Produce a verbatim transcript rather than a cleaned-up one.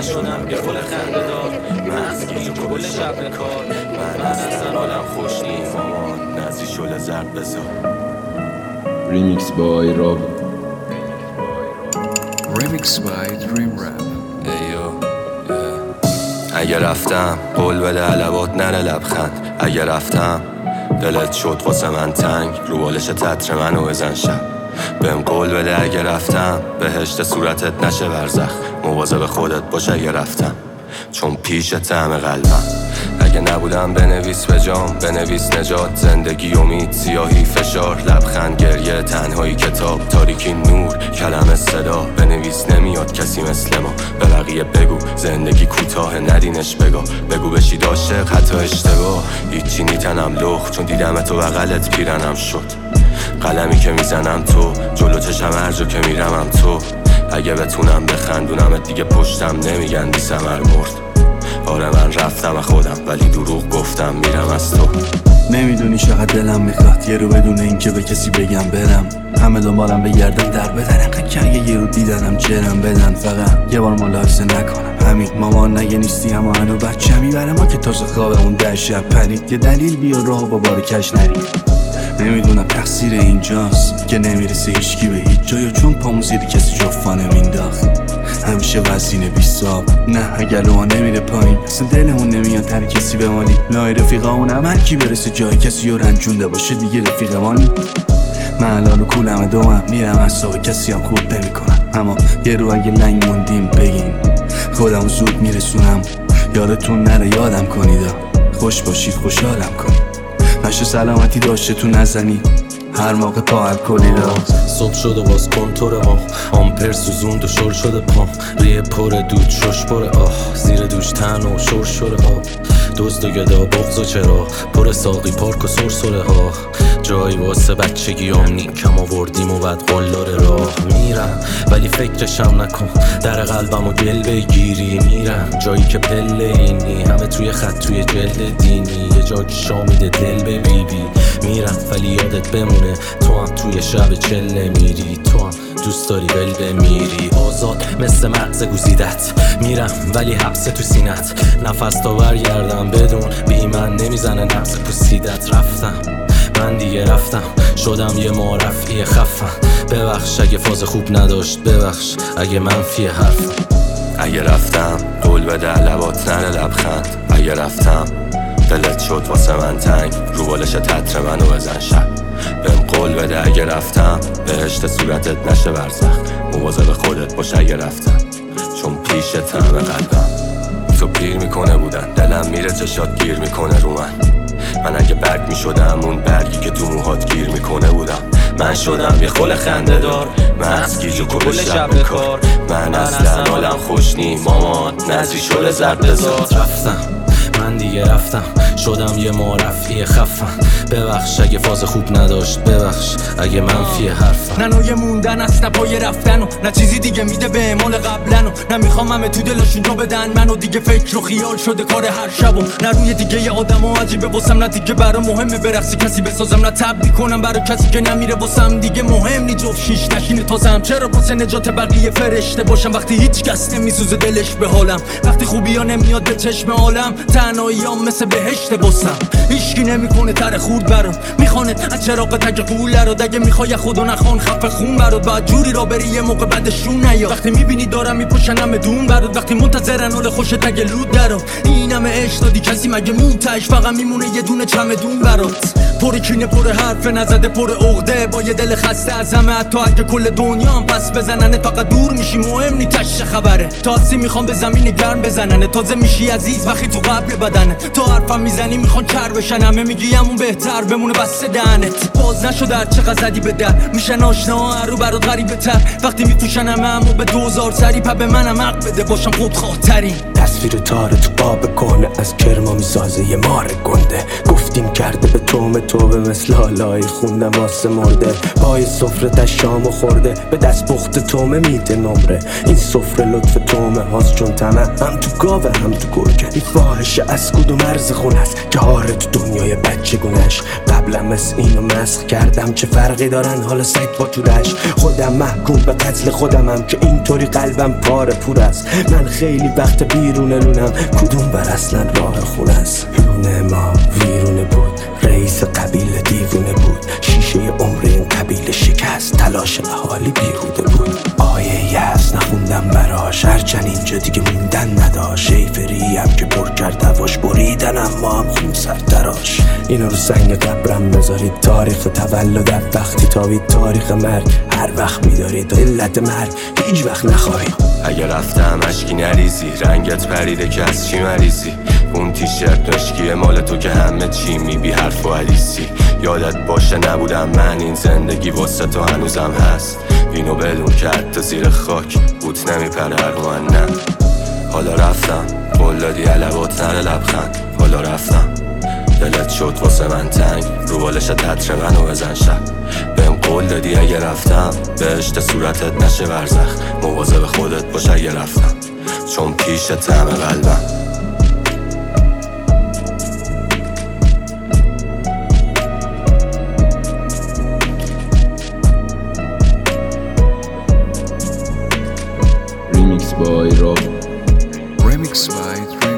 من شدم یه فل خنده دار، مغز گیج و کل شب کار. من اصلا حالم خوش نیست، مامان نزی شل زرد بذار. ریمیکس بای راب، ریمیکس بای دریم رپ. ایو اگه رفتم قول بده علبات نره لبخند. اگه رفتم دلت شد واسه من تنگ، رو بالش تتر منو بزن شب. بهم قول بده اگه رفتم بهشت صورتت نشه برزخ. مواظب خودت باش اگه رفتم، چون پیش طعم قلبم. اگه نبودم بنویس به جام، بنویس نجات، زندگی امید، سیاهی فشار، لبخند گریه، تنهایی کتاب، تاریکی نور، کلمه صدا. بنویس نمیاد کسی مثل ما، به بقیه بگو زندگی کوتاه ندینش بگو. بگو بشید عاشق حتی اشتباه، هیچی نیتنم لخ چون دیدم تو بغلت پیرنم شد. قلمی که میزنم تو، جلو چشم هر جا که میرمم تو. اگه بتونم بخندونمت دیگه پشتم نمیگن بی ثمر مرد. آره من رفتم خودم ولی دروغ گفتم میرم از تو. نمیدونی چقدر دلم میخواد یه رو بدون اینکه به کسی بگم برم. همه دنبالم بگردن در بدن، انقدر کرگه یه رو دیدنم جرم بدن. فقط یه بار ملاحظه نکنم همین، مامان نگه نیستی اما هنو بچه میبره ما که تازه خوابمون در شب پرید. یه دلیل بیا راه با بار کش نریم. نمیدونم تقصیر اینجاست که نمیرسه هیچکی به هیچ جا، یا چون پامون زیر کسی جفا نمینداخت. همیشه وزینه بیستاب نه اگر روها نمیره پایین، اصلا دلمون نمیاد تر کسی بمانی. لای رفیقامون هم هر کی برسه جای کسی رو رنجونده باشه دیگه رفیقمانی. من الان رو کولم دوم میرم اصاب کسی هم خوب نمی کنم. اما یه رو اگه لنگ موندیم بگین خودم زود میرسونم. یادتون نره یادم کنید، خوش باشید خوشحالم کنید. نشه سلامتی داشته تو نزنید هر موقع پا الکلی داد. صبح شد و باز کنتور ما، آمپر سوزوند و شل شده پام. ریه پر دود شش پر آه، زیر دوش تن و شور شده آه. دزد و گدا بغض و چرا پر ساقی پارک و سرسره ها. جایی واسه بچگیام نی کم آوردیم و بعد قلدر راه میرم، ولی فکرشم نکن در قلبم و دل بگیری. میرم جایی که پله اینی، همه توی خط توی جلد دینی. یه جا که شامیده دل به بی بی. میرم ولی یادت بمونه تو هم توی شب چله میری. تو هم دوست داری ول بمیری. آزاد مثل مغز گوزیدت میرم ولی حبس تو سینت. نفس تا برگردم بدون بی من نمیزنه نفس پوسیدت. رفتم من دیگه رفتم، شدم یه معرفی خفن. ببخش اگه فاز خوب نداشت، ببخش اگه منفی حرفم. اگه رفتم قول بده لبات نره لبخند. اگه رفتم دلت شد واسه من تنگ، رو بالش تتر منو بزن شب. بهم قول بده اگه رفتم بهشت صورتت نشه برزخ. مواظب خودت باش اگه رفتم، چون پیش طعم قلبم. تو پیر میکنه بودن دلم میره چشات گیر میکنه رو من. من اگه برگ میشدم اون برگی که تو موهات گیر میکنه بودم. من شدم یه خل خنده دار، مغز گیج و کل شب کار. من اصلا حالم خوش نی، مامان نزی شل زرد بذار. رفتم من دیگه رفتم، شدم یه معرفی خفن. ببخش اگه فاز خوب نداشت، ببخش اگه منفی حرفم. نه نوع موندن است نه پای رفتن و نه چیزی دیگه میده به اعمال قبلن. و نه میخوام همه تو دلشون جا بدن منو. دیگه فکر و خیال شده کار هر شب. و نه روی دیگه یه آدم و عجیبه واسم، نه دیگه برا مهمه برقصی کسی بسازم. نه تبدی کنم برا کسی که نمیره واسم. دیگه مهم نی جفت شیش نشینه تازم. چرا واسه نجات بقیه فرشته باشم وقتی هیچ کس نمیسوزه دلش به حالم. وقتی خوبی ها نمیاد به چشم عالم، تنهاییام مثل بهشت باسم. هیچکی نمیکنه تر خورد برام، میخوانه از چراغ تک قوله رو. دگه میخوای خودو نخوان خفه خون برات، بعد جوری را بری یه موقع بعدشون نیا. وقتی میبینی دارم میپوشنم دون برات، وقتی منتظرن حال خوش تگ لود درو. این همه عشق دادی کسی مگه موتش فقط میمونه یه دونه چمدون برات. پر کینه پر حرف نزده پر عقده، با یه دل خسته از همه. حتی اگه کل دنیا هم پس بزننه فقط دور میشی مهم نی تش خبره. تاسی میخوام به زمین گرم بزننه، تازه میشی عزیز وقتی تو قبل بدنه. تو حرفم میزنی میخوان کر بشن، همه میگی همون بهتر بمونه بس دهنت. باز نشد هر چقدر زدی به در، میشن آشنا هر رو برات غریبه تر. وقتی میپوشن همه همو به دوزار سری، پا به منم حق بده باشم خود خاطری. تصویر تاره تو قاب کنه از کرما میسازه یه مار گنده. گفتیم کرده به تومه توبه مثل حالایی خوندم واسه مرده. پای سفره تشامو خورده به دست پخت تومه میده نمره. این سفره لطف تومه هاست چون تمه هم تو گاوه هم تو گرگه. این فاحشه از کدوم مرز خونه است که هاره تو دنیای بچه گونش. قبلا مثل اینو مسخ کردم. چه فرقی دارن حالا سگ با تورش؟ خودم محکوم به قتل خودمم که اینطوری قلبم پاره پور است. من خیلی وقت بیرون لونم، کدوم بر اصلا راه خونه است؟ لونه ما ویرونه بود، رئیس قبیله دیوونه بود، شیشه عمر این قبیله شکست، تلاش اهالی بیهوده بود. آیه یأس نخوندم براش، هرچند اینجا دیگه موندن نداشت. شیفریم که پر کرد هواش بریدن اما هم خون سر دراش. اینو رو سنگ قبرم بذارید، تاریخ تولدت وقتی تابید تاریخ مرگ هر وقت میدارید. علت مرگ هیچ وقت نخواهید. اگه رفتم اشکی نریزی، رنگت پریده که از چی مریضی؟ اون تیشرت مشکیه مال تو که همه چی می بی حرف و حدیثی. یادت باشه نبودم من، این زندگی واسه تو هنوزم هست. اینو بدون که حتی زیر خاک بوت نمیپره رو من. نه حالا رفتم، قول دادی علوات نره لبخند. حالا رفتم، دلت شد واسه من تنگ، رو بالشت حتر منو بزن شب. بهم قول دادی اگه رفتم بهشت صورتت نشه برزخ. مواظب خودت باش اگه رفتم، چون پیش طعم قلبم. ریمیکس بای راب. Remix by Dream